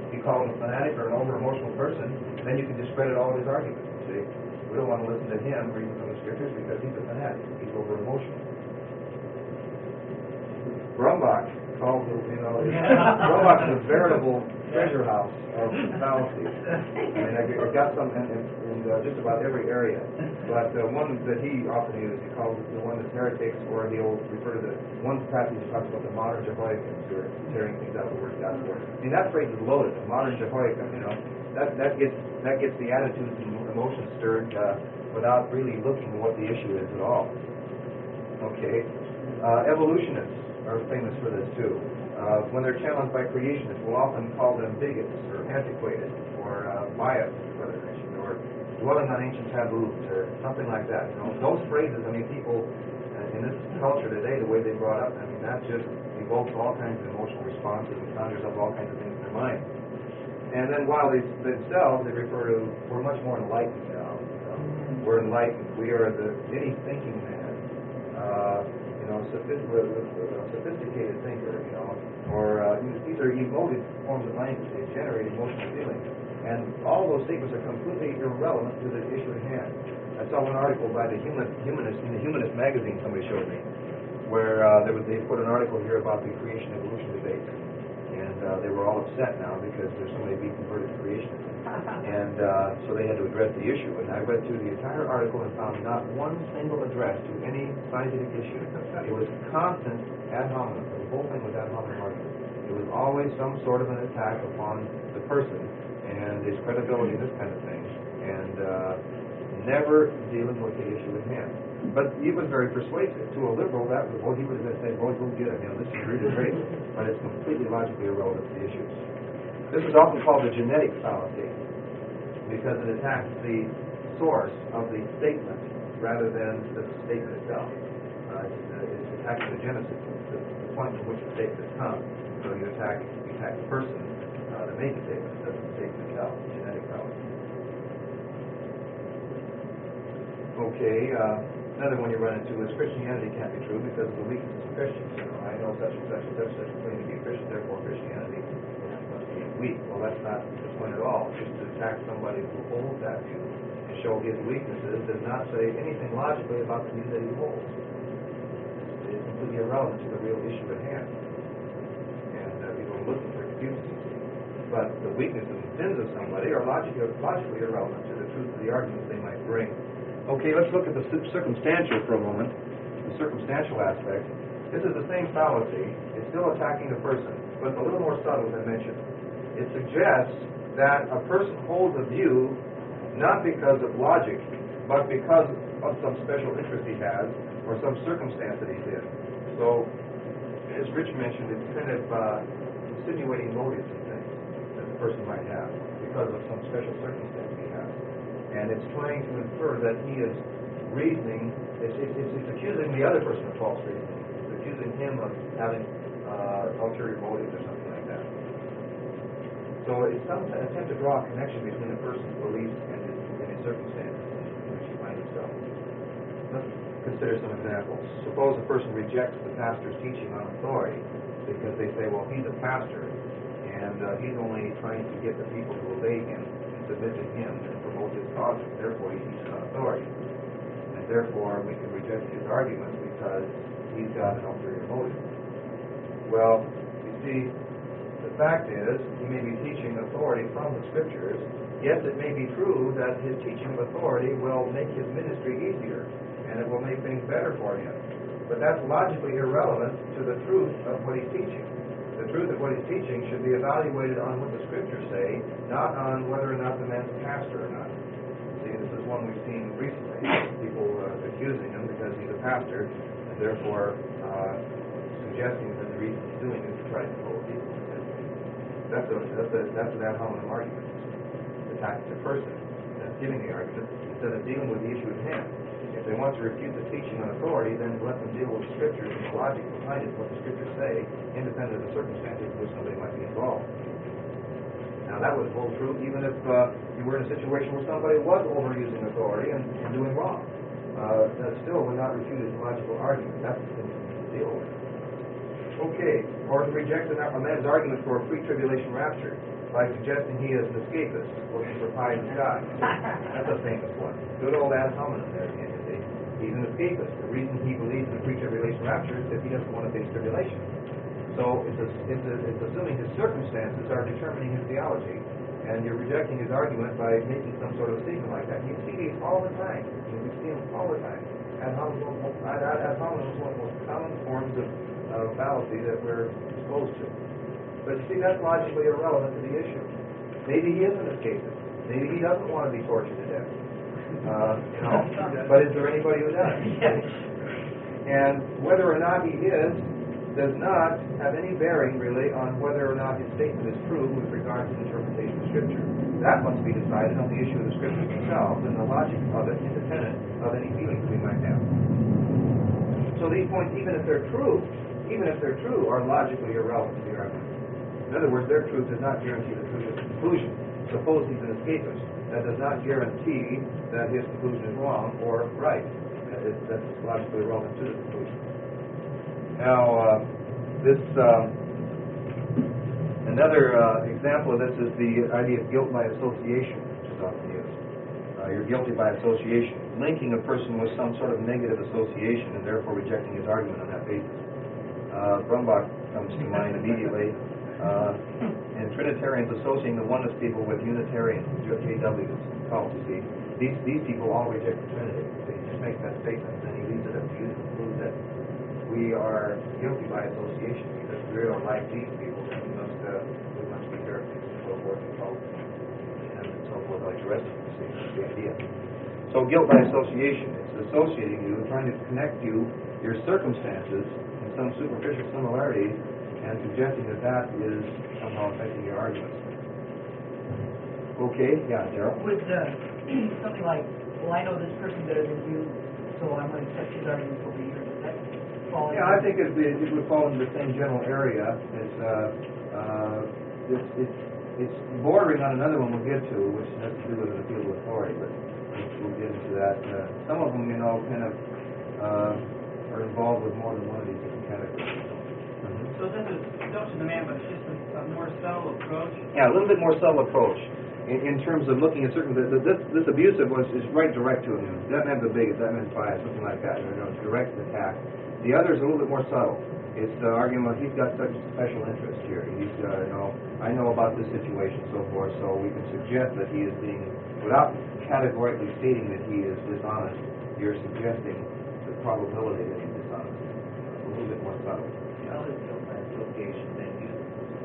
you call him a fanatic or an over-emotional person, then you can discredit all of his arguments. See, we don't want to listen to him reading from the scriptures because he's a fanatic. He's over-emotional. Grumbach calls it, you know, Grumbach is a veritable treasure house of fallacies. I mean, I've got some in, in, in uh, just about every area. But the one that he often uses, he calls it the one that's heretics, or he'll refer to the one passage that talks about the modern Jehoiakims who are tearing things out of the word God's word. I mean, that phrase is loaded. The modern Jehoiakim, you know, that that gets that gets the attitudes and emotions stirred uh, without really looking at what the issue is at all. Okay, uh, evolutionists are famous for this too. Uh, when they're challenged by creationists, we'll often call them bigots or antiquated or uh, biased, whether mentioned, or dwelling on ancient taboos or something like that. You know, those phrases. I mean, people uh, in this culture today, the way they brought up, I mean, that just evokes all kinds of emotional responses and conjures up all kinds of things in their mind. And then while they themselves, they refer to, we're much more enlightened now. You know? We're enlightened. We are the any thinking man. Uh, you know, sophisticated, sophisticated thinker. You know, or uh, these are emotive forms of language. They generate emotional feelings. And all those statements are completely irrelevant to the issue at hand. I saw one article by the human, Humanist, in the Humanist magazine somebody showed me, where uh, there was, they put an article here about the creation-evolution debate. And uh, they were all upset now because there's so many being converted to creationism. And uh, so they had to address the issue. And I read through the entire article and found not one single address to any scientific issue. It was constant ad hominem. The whole thing was ad hominem argument. It was always some sort of an attack upon the person and his credibility and this kind of thing. And uh, never dealing with the issue at hand. But he was very persuasive. To a liberal, that was, well, he would have said, well, go get him. You know, this is really great. But it's completely logically irrelevant to the issues. This is often called the genetic fallacy because it attacks the source of the statement rather than the statement itself. Uh, it's, uh, it's attacking the genesis, the, the point from which the statement comes. So you attack, you attack the person uh, that made the statement, it doesn't the statement itself, genetic fallacy. Okay, uh, another one you run into is Christianity can't be true because of the weaknesses of Christians. You know, I know such and such and such and such claim to be a Christian, therefore Christianity must be weak. Well, that's not the point at all. Just to attack somebody who holds that view and show his weaknesses does not say anything logically about the view that he holds. It's completely irrelevant to the real issue at hand. And uh, people are looking for excuses. But the weaknesses and sins of somebody are logically, logically irrelevant to the truth of the arguments they might bring. Okay, let's look at the circumstantial for a moment, the circumstantial aspect. This is the same fallacy. It's still attacking the person, but it's a little more subtle than mentioned. It suggests that a person holds a view not because of logic, but because of some special interest he has or some circumstance that he's in. So, as Rich mentioned, it's kind of uh, insinuating motives and things that the person might have because of some special circumstance he has. And it's trying to infer that he is reasoning, it's, it's, it's accusing the other person of false reasoning. It's accusing him of having uh, ulterior motives or something like that. So it's some attempt to draw a connection between a person's beliefs and his, and his circumstances in which he finds himself. Let's consider some examples. Suppose a person rejects the pastor's teaching on authority because they say, well, he's a pastor, and uh, he's only trying to get the people to obey him and submit to him and promote his cause. Therefore, he teaches on authority. And therefore, we can reject his arguments because he's got an ulterior motive. Well, you see, the fact is, he may be teaching authority from the Scriptures. Yes, it may be true that his teaching of authority will make his ministry easier, and it will make things better for him. But that's logically irrelevant to the truth of what he's teaching. The truth of what he's teaching should be evaluated on what the Scriptures say, not on whether or not the man's a pastor or not. See, this is one we've seen recently. People uh, accusing him because he's a pastor, and therefore uh, suggesting that the reason he's doing it is to try to control people. That's a that's a that's an ad hominem argument. It's attacking the person that's giving the argument instead of dealing with the issue at hand. If they want to refute the teaching on authority, then let them deal with the Scriptures and the logic behind it, what the Scriptures say, independent of the circumstances in which somebody might be involved. Now that would hold true even if uh, you were in a situation where somebody was overusing authority and, and doing wrong. Uh, that still would not refute his logical argument. That's the thing you need to deal with. Okay, or to reject a man's argument for a pre-tribulation rapture. by suggesting he is an escapist looking for pie in the sky. That's a famous one. Good old ad hominem there again, you see. He's an escapist. The reason he believes in the pre-tribulation rapture is that he doesn't want to face tribulation. So it's, a, it's, a, it's assuming his circumstances are determining his theology, and you're rejecting his argument by making some sort of statement like that. You see these all the time. You see them all the time. Ad hominem ad hominem is one of the most common forms of uh, fallacy that we're exposed to. But you see, that's logically irrelevant to the issue. Maybe he is an escapist. Maybe he doesn't want to be tortured to death. Uh, you know, but is there anybody who does? And whether or not he is does not have any bearing, really, on whether or not his statement is true with regard to the interpretation of Scripture. That must be decided on the issue of the Scriptures themselves and the logic of it, independent of any feelings we might have. So these points, even if they're true, even if they're true, are logically irrelevant to the argument. In other words, their truth does not guarantee the truth of the conclusion. Suppose he's an escapist. That does not guarantee that his conclusion is wrong or right. That is, that's logically irrelevant to the conclusion. Now, uh, this um, another uh, example of this is the idea of guilt by association, which is often used. Uh, you're guilty by association, linking a person with some sort of negative association and therefore rejecting his argument on that basis. Uh, Brumbach comes to mind immediately. Uh, and Trinitarians associating the oneness people with Unitarians, J Ws, cults, you see. These, these people all reject the Trinity. So he just makes that statement, and then he leaves it up to you to conclude that we are guilty by association because we are like these people, and we must, uh, we must be heretics and so forth and cults and so forth like the rest of us. That's the idea. So guilt by association. It's associating you, trying to connect you, your circumstances, and some superficial similarities, and suggesting that that is somehow affecting your arguments. Okay, yeah, Darrell? Would uh, something like, well, I know this person better than you, so I'm going to accept his arguments over yours. Does that fall Yeah, I think it, it would fall into the same general area. It's, uh, uh, it's, it's, it's bordering on another one we'll get to, which has to do with an appeal to authority, but we'll get into that. Uh, some of them, you know, kind of uh, are involved with more than one of these different categories. So this is still to the man, but it's just a, a more subtle approach? Yeah, a little bit more subtle approach in, in terms of looking at certain... The, the, this, this abusive was is right direct to him. It doesn't have the biggest, that meant five, something like that. You know, it's direct attack. The other is a little bit more subtle. It's the argument, he's got such special interest here. He's, uh, you know, I know about this situation, so forth, so we can suggest that he is being, without categorically stating that he is dishonest, you're suggesting the probability that he's dishonest. A little bit more subtle. How is guilt by association then used?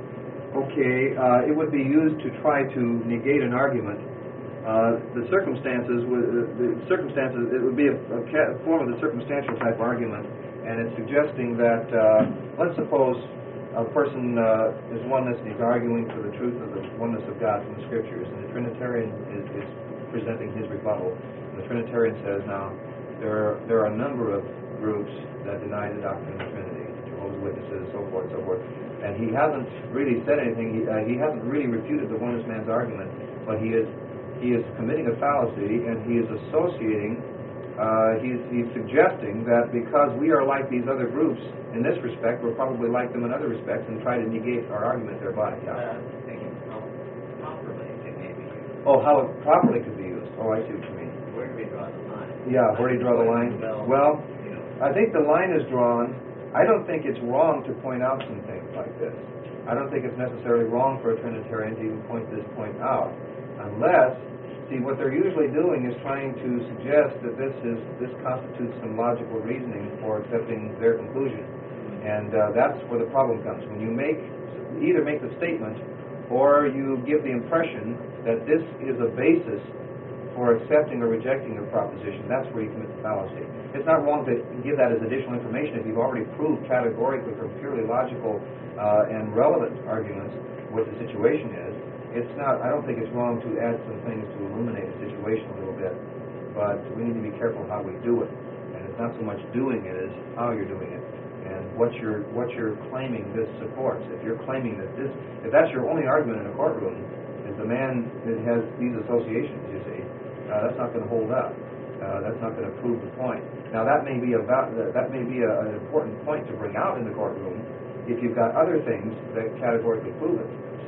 Okay, uh, it would be used to try to negate an argument. Uh, the circumstances, would, uh, the circumstances, it would be a, a ca- form of the circumstantial type argument, and it's suggesting that, uh, let's suppose a person uh, is oneness and he's arguing for the truth of the oneness of God from the Scriptures, and the Trinitarian is, is presenting his rebuttal. And the Trinitarian says, now, there are, there are a number of groups that deny the doctrine of the Trinity. Witnesses, so forth, so forth. And he hasn't really said anything. He, uh, he hasn't really refuted the oneness man's argument, but he is he is committing a fallacy, and he is associating. Uh, he's he's suggesting that because we are like these other groups in this respect, we're probably like them in other respects, and try to negate our argument thereby. Yeah. Uh, thinking how properly it may be used. Oh, how it properly could be used. Oh, I see what you mean. Where do we draw the line? Yeah, where do you draw the line? Well, You know, I think the line is drawn. I don't think it's wrong to point out some things like this. I don't think it's necessarily wrong for a Trinitarian to even point this point out, unless, see, what they're usually doing is trying to suggest that this is this constitutes some logical reasoning for accepting their conclusion, and uh, that's where the problem comes. When you make either make the statement or you give the impression that this is a basis for accepting or rejecting a proposition, that's where you commit the fallacy. It's not wrong to give that as additional information if you've already proved categorically from purely logical uh, and relevant arguments what the situation is. It's not, I don't think it's wrong to add some things to illuminate a situation a little bit, but we need to be careful how we do it. And it's not so much doing it as how you're doing it and what you're, what you're claiming this supports. If you're claiming that this, if that's your only argument in a courtroom, is the man that has these associations, you see, uh, that's not going to hold up. Uh, that's not going to prove the point. Now that may be about that may be a, an important point to bring out in the courtroom if you've got other things that categorically prove it. So,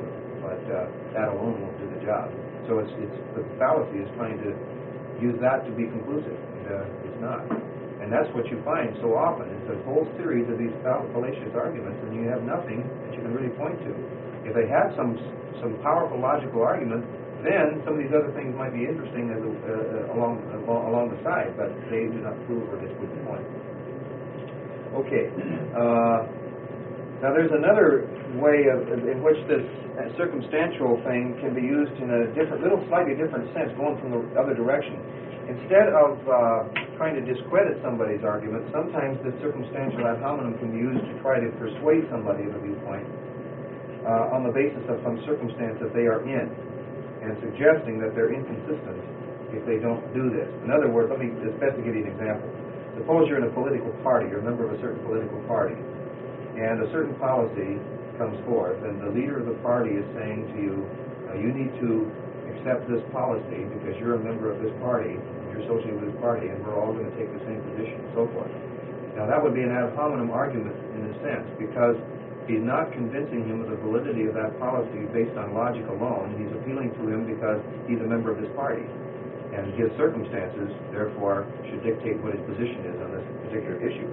but uh, that alone won't do the job. So it's, it's the fallacy is trying to use that to be conclusive, and uh, it's not. And that's what you find so often, is a whole series of these fallacious arguments, and you have nothing that you can really point to. If they had some some powerful logical argument, then some of these other things might be interesting as a, uh, along, along along the side, but they do not prove or disprove the point. Okay. Uh, now there's another way of, in which this circumstantial thing can be used in a different, little slightly different sense, going from the other direction. Instead of uh, trying to discredit somebody's argument, sometimes this circumstantial ad hominem can be used to try to persuade somebody of a viewpoint uh, on the basis of some circumstance that they are in, and suggesting that they're inconsistent if they don't do this. In other words, let me, it's best to give you an example. Suppose you're in a political party, you're a member of a certain political party, and a certain policy comes forth, and the leader of the party is saying to you, uh, you need to accept this policy because you're a member of this party, you're associated with this party, and we're all going to take the same position, and so forth. Now that would be an ad hominem argument in a sense, because he's not convincing him of the validity of that policy based on logic alone. He's appealing to him because he's a member of this party, and his circumstances, therefore, should dictate what his position is on this particular issue.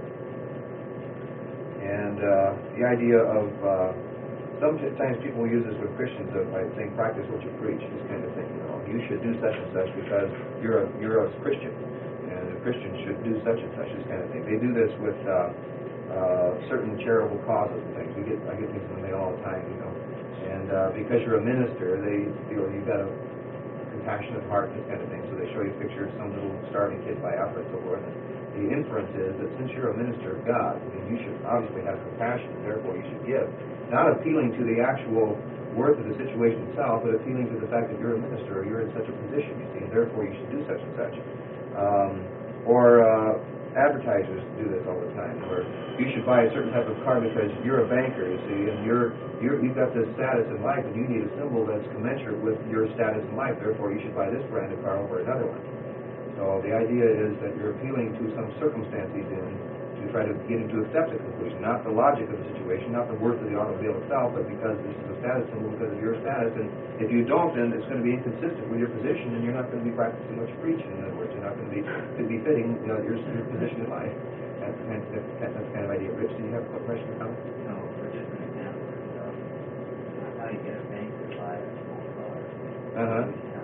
And uh, the idea of, uh, sometimes people use this with Christians of, by saying, practice what you preach, this kind of thing. You know, you should do such and such because you're a, you're a Christian, and a Christian should do such and such, this kind of thing. They do this with uh, uh, certain charitable causes and things. We get, I get things in the mail all the time, you know. And uh, because you're a minister, they feel you've got a compassionate heart, this kind of thing. So they show you a picture of some little starving kid by Africa and so forth. The inference is that since you're a minister of God, I mean, you should obviously have compassion, and therefore you should give. Not appealing to the actual worth of the situation itself, but appealing to the fact that you're a minister, or you're in such a position, you see, and therefore you should do such and such. Um, or uh, advertisers do this all the time, where you should buy a certain type of car because you're a banker, you see, and you're, you're, you've got this status in life, and you need a symbol that's commensurate with your status in life, therefore you should buy this brand of car over another one. So the idea is that you're appealing to some circumstance he's in to try to get him to accept a conclusion, not the logic of the situation, not the worth of the automobile itself, but because this is a status symbol because of your status. And if you don't, then it's going to be inconsistent with your position, and you're not going to be practicing what you preach. In other words, you're not going to be to be fitting, you know, your, your position in life. That's the kind of, that's the kind of idea. Rich, do you have a question or comment? No, for just an example, so, how you get a bank to buy a small car. Uh-huh.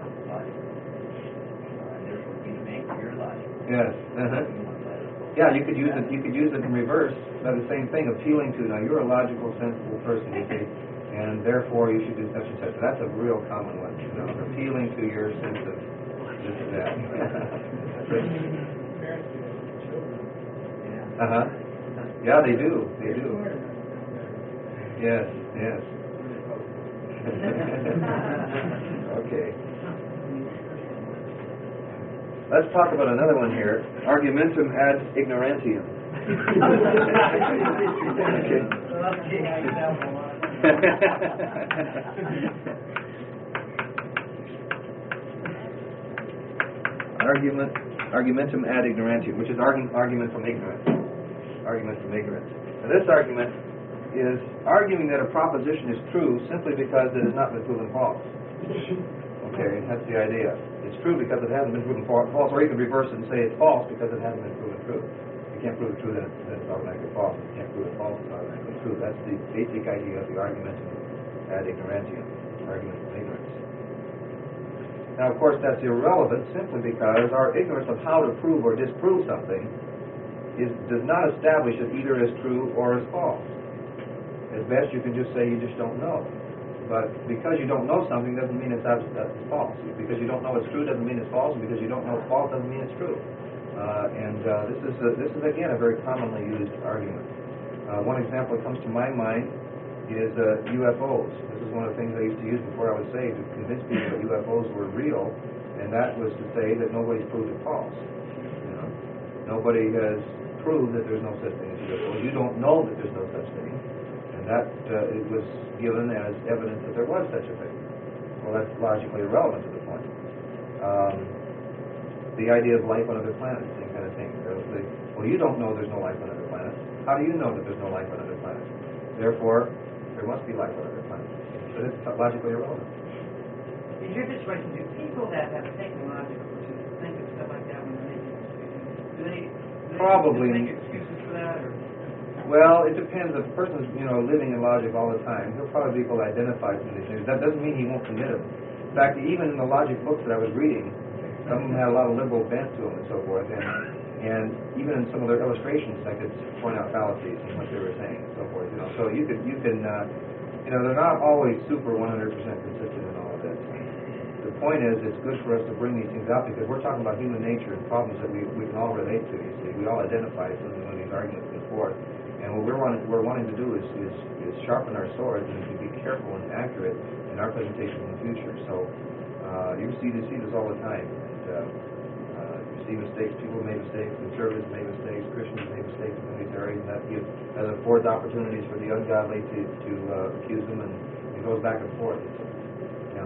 Yes. Uh-huh. Yeah, you could use it. You could use it in reverse by the same thing, appealing to. Now, you're a logical, sensible person, you see, and therefore you should do such and such. That's a real common one, you know, appealing to your sense of this and that. Uh huh. Yeah, they do. They do. Yes. Yes. Okay. Let's talk about another one here, argumentum ad ignorantium. Argument, argumentum ad ignorantium, which is argu- argument from ignorance. Argument from ignorance. Now this argument is arguing that a proposition is true simply because it has not been proven false. Okay, that's the idea. It's true because it hasn't been proven false, or you can reverse it and say it's false because it hasn't been proven true. You can't prove it true, then it's, then it's automatically false. If you can't prove it false, it's automatically true. That's the basic idea of the argument ad ignorantium, argument from ignorance. Now, of course, that's irrelevant simply because our ignorance of how to prove or disprove something is, does not establish it either as true or as false. At best, you can just say you just don't know. But because you don't know something doesn't mean it's absolutely false. Because you don't know it's true doesn't mean it's false, and because you don't know it's false doesn't mean it's true. Uh, and uh, this is a, this is again a very commonly used argument. Uh, one example that comes to my mind is uh, U F Os. This is one of the things I used to use before I was saved to convince people that U F Os were real, and that was to say that nobody's proved it false. You know, nobody has proved that there's no such thing as U F Os. You don't know that there's no such thing. That uh, it was given as evidence that there was such a thing. Well, that's logically irrelevant to the point. Um, the idea of life on other planets, same kind of thing. The, well, you don't know there's no life on other planets. How do you know that there's no life on other planets? Therefore, there must be life on other planets. but it's logically irrelevant. In your situation, do people that have technological issues think of stuff like that when they're making decisions? Do they, do they Probably. make excuses for that, or? Well, it depends. If a person's, you know, living in logic all the time, he'll probably be able to identify some of these things. That doesn't mean he won't commit them. In fact, even in the logic books that I was reading, some of them had a lot of liberal bent to them and so forth. And, and even in some of their illustrations, I could point out fallacies in what they were saying and so forth. You know, so you could, you can, uh, you know, they're not always super one hundred percent consistent in all of this. The point is, it's good for us to bring these things out because we're talking about human nature and problems that we, we can all relate to. You see, we all identify some of these arguments before. And what we're wanting, we're wanting to do is, is, is sharpen our swords and to be careful and accurate in our presentation in the future. So uh, you see, you see this all the time. And, uh, uh, you see mistakes. People make mistakes. Conservatives make mistakes. Christians make mistakes in these areas. And that gives, that affords opportunities for the ungodly to, to uh, accuse them, and it goes back and forth. So, yeah.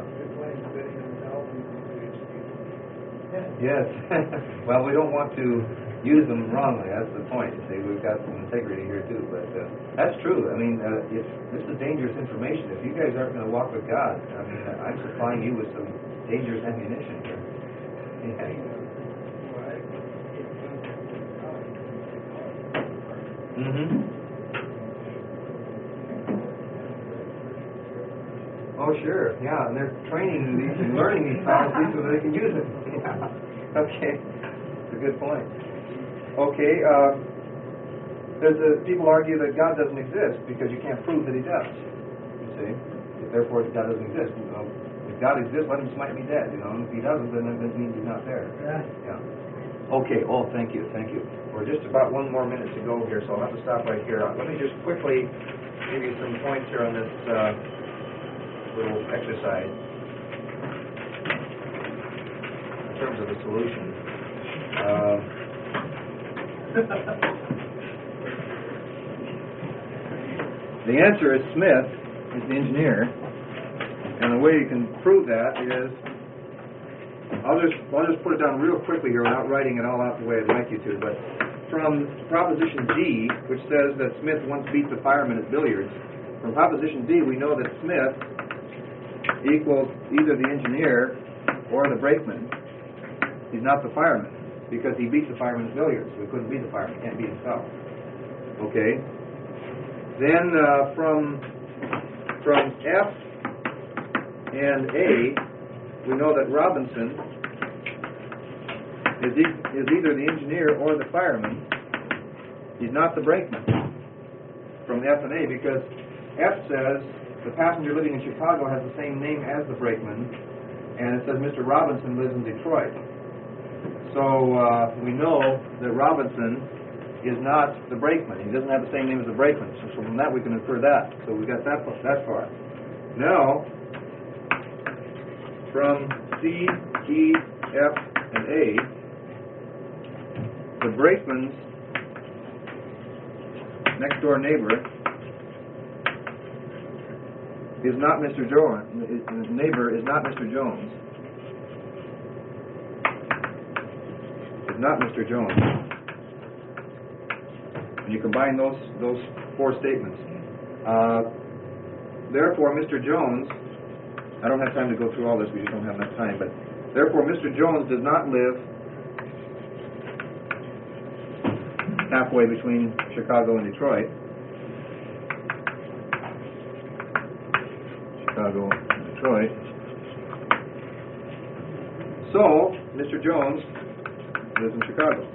Yes. Well, we don't want to use them wrongly. That's the point. You see, we've got some integrity here too. But uh, that's true. I mean, uh, if this is dangerous information. If you guys aren't going to walk with God, I mean, uh, I'm supplying you with some dangerous ammunition here. Yeah. Mm-hmm. Oh, sure. Yeah, and they're training these and learning these fallacies so that they can use them. Yeah. Okay. That's a good point. Okay, uh, there's a, people argue that God doesn't exist because you can't prove that He does. You see, therefore God doesn't exist. You know, if God exists, let Him smite me dead. You know, and if He doesn't, then that means He's not there. Yeah. Yeah. Okay. Oh, thank you, thank you. We're just about one more minute to go here, so I'll have to stop right here. Uh, let me just quickly give you some points here on this uh, little exercise in terms of the solution. Uh, The answer is Smith is the engineer, and the way you can prove that is, I'll just I'll just put it down real quickly here without writing it all out the way I'd like you to, but from Proposition D, which says that Smith once beat the fireman at billiards, from Proposition D we know that Smith equals either the engineer or the brakeman. He's not the fireman, because he beat the fireman at billiards. We couldn't beat the fireman. He can't beat himself. Okay? Then uh, from from F and A, we know that Robinson is, e- is either the engineer or the fireman. He's not the brakeman. From F and A, because F says the passenger living in Chicago has the same name as the brakeman, and it says Mister Robinson lives in Detroit. So uh, we know that Robinson is not the brakeman. He doesn't have the same name as the brakeman. So from that we can infer that. So we got that that far. Now, from C, E, F, and A, the brakeman's next door neighbor is not Mister Jones. His neighbor is not Mister Jones. Is not Mister Jones. And you combine those those four statements. Uh, therefore, Mister Jones, I don't have time to go through all this, we just don't have enough time, but therefore Mister Jones does not live halfway between Chicago and Detroit. Chicago and Detroit. So, Mister Jones lives in Chicago.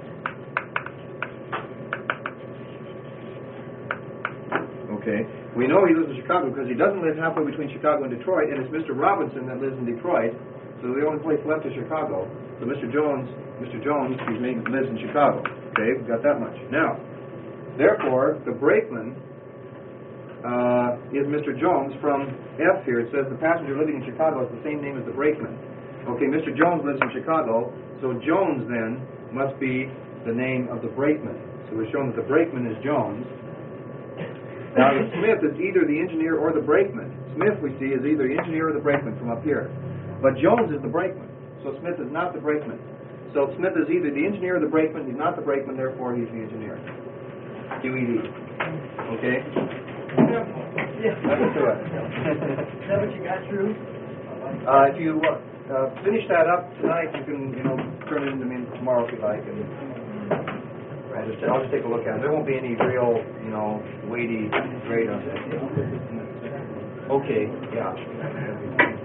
Okay. We know he lives in Chicago because he doesn't live halfway between Chicago and Detroit, and it's Mister Robinson that lives in Detroit, so the only place left is Chicago. So Mister Jones, Mister Jones, he lives in Chicago. Okay, we've got that much. Now, therefore, the brakeman uh, is Mister Jones. From F here, it says the passenger living in Chicago has the same name as the brakeman. Okay, Mister Jones lives in Chicago, so Jones then must be the name of the brakeman. So we're showing that the brakeman is Jones. Now, Smith is either the engineer or the brakeman. Smith, we see, is either the engineer or the brakeman from up here. But Jones is the brakeman, so Smith is not the brakeman. So Smith is either the engineer or the brakeman. He's not the brakeman, therefore he's the engineer. Q E D. Okay? Nothing to it. Is that what you got, Drew? Uh, if you, uh, finish that up tonight, you can, you know, turn it into me tomorrow if you like, and I'll just, I'll just take a look at it. There won't be any real, you know, weighty grade on that. Okay, yeah.